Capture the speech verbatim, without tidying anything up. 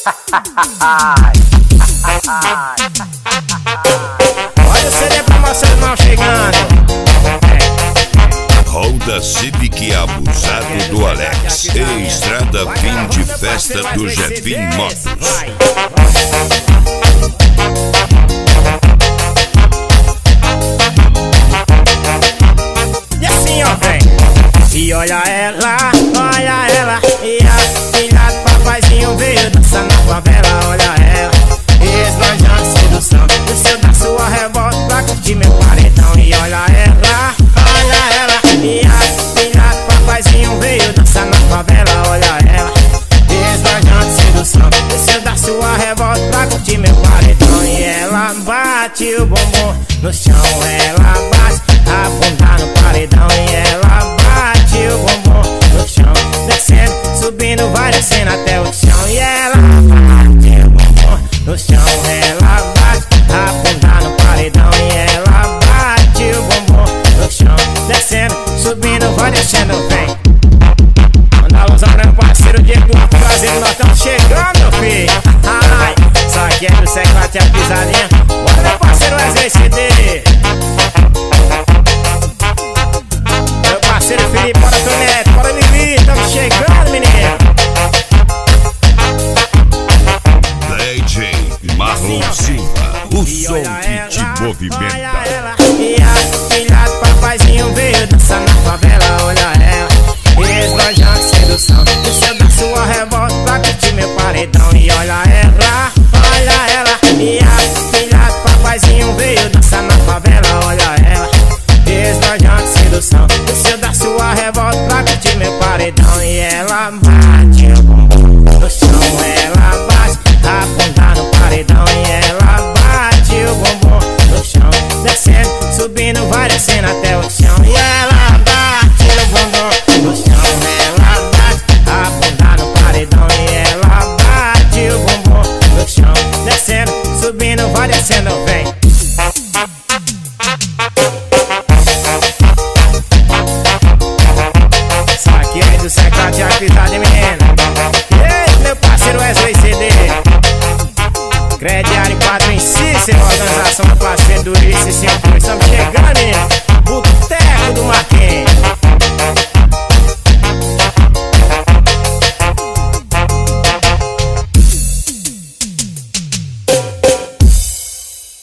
Olha o C D promoção mal chegando. Honda Civic abusado do Alex. E estrada fim de festa do Jefim Motos. E assim, ó, vem. E olha ela, olha ela. E a filha do papaizinho veio dançar na favela. Olha ela, esbanjando sedução. Desceu da sua revolta pra curtir meu paredão. E olha ela, olha ela. E a filha do papaizinho veio dançar na favela. Olha ela, esbanjando sedução. Desceu da sua revolta pra curtir meu paredão. E ela bate o bumbum no chão. Ela bate a bunda no paredão. E ela bate o bumbum no chão. Descendo, subindo, vai descendo até o chão. E ela bate o bumbum no chão. Ela bate a bunda no paredão. E ela bate o bumbum no chão. Descendo, subindo, vai descendo, vem. Manda a luz pra meu parceiro Diego do Brasil. Nós estamos chegando, filho. Ai, só que é do Secate a pisadinha. Bora, meu parceiro Wesley C D. Meu parceiro Felipe, bora Tonete, bora Vivi. Estamos chegando, menino. D J Marlon Silva, o som que te movimenta.